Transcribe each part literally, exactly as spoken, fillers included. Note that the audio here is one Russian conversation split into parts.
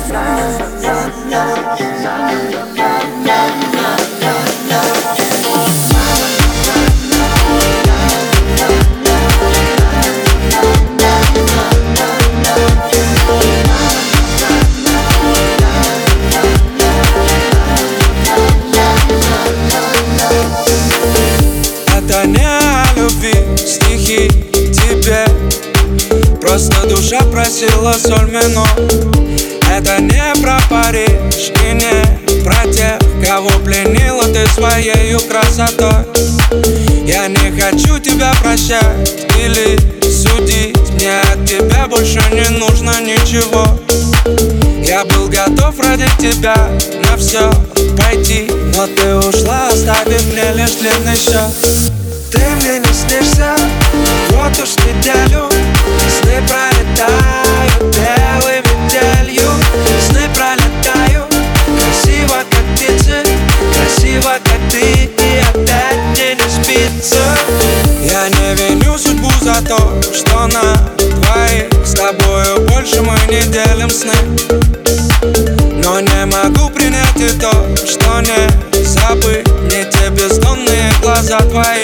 Это не о любви стихи тебе, просто душа просила соль минор. Это не про Париж и не про тех, кого пленила ты своей красотой. Я не хочу тебя прощать или судить, мне от тебя больше не нужно ничего. Я был готов ради тебя на все пойти, но ты ушла, оставив мне лишь длинный счет. Ты мне не снишься, вот уж неделю. Сны пролетают белой метелью. Сны пролетают красиво, как птицы, красиво, как ты, и опять мне не спится. Я не виню судьбу за то, что на двоих с тобою больше мы не делим сны. Но не могу принять и то, что не забыть мне те бездонные глаза твои.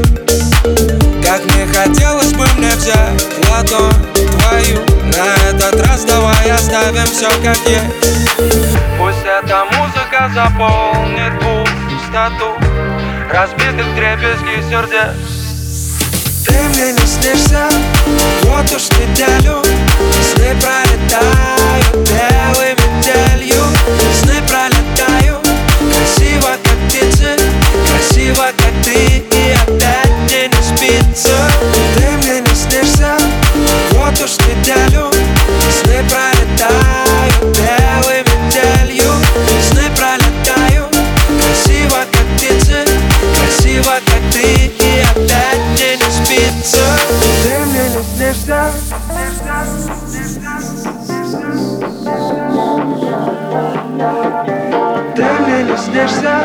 Как мне хотелось бы мне взять ладонь твою, на этот раз давай оставим все как есть. Пусть эта музыка заполнит пустоту разбитых вдребезги сердец. Ты мне не снишься, вот уж неделю. Сны пролетают белой метелью. Сны пролетают красиво, как птицы, красиво, как ты, и опять мне не спится. Ты мне не снишься, вот уж неделю. Сны пролетают белой метелью. Сны пролетают красиво, как птицы, красиво, как ты, и опять мне не спится. Ты мне не снишься. Ты мне не снишься.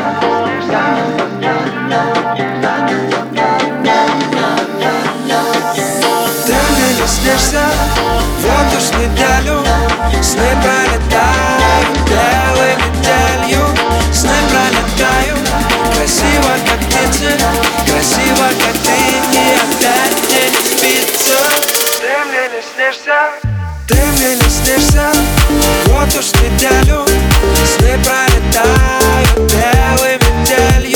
Ты мне не снишься, вот уж неделю. Сны пролетают белой метелью. Сны пролетают красиво, как птицы, красиво, как ты, и опять мне не спится. Ты мне не снишься. Ты мне не снишься, вот уж неделю. Сны пролетают белой метелью.